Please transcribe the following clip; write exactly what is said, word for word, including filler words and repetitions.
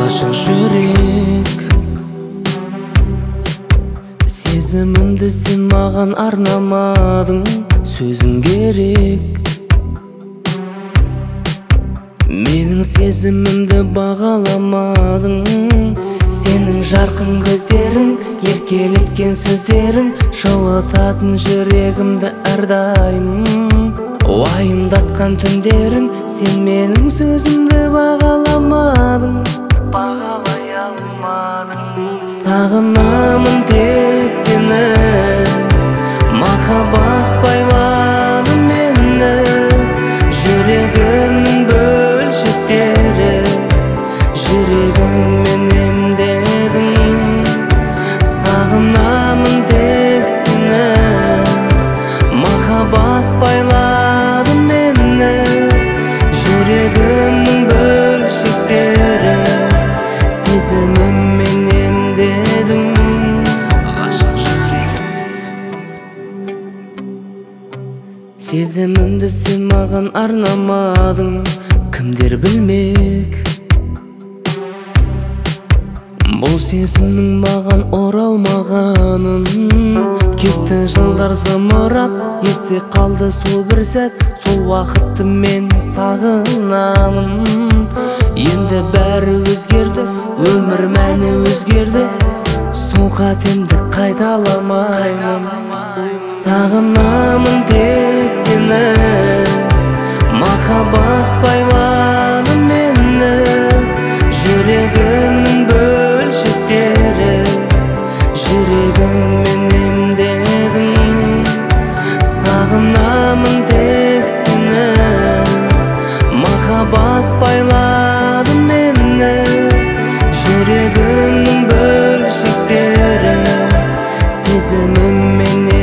Ашық жүрек, сезімімді сен маған арнамадың, сөзің керек. Менің сезімімді бағаламадың, сенің жарқын көздерің, еркелеткен сөздерің жылытатын жүрегімді әрдайым. Уайымдатқан түндерің, сен менің сөзімді бағаламадың, бағалай алмадың. Сағынамын тек сені, махаббат байлады мені, жүрегімнің бөлшектері, жүрегіммен емдедің. Сағынамын тек сені, махаббат байлады мені, жүрегімнің бөлшектері, сезіміммен емдедің. Сезімімді сен маған арнамадың, кімдер білмек бұл сезімнің маған оралмағанын. Кетті жылдар зымырап, есте қалды сол бір сәт, сол уақытты мен сағынамын. Енді бәрі өзгерді, өмір мәні өзгерді, сол қатемді қайталамаймын. Сағынамын тек сені, махаббат байлады мені, жүрегімнің бөлшектері, жүрегіммен емдедің. Сағынамын тек сені, махаббат байлады мені, жүрегімнің бөлшектері, сезіміммен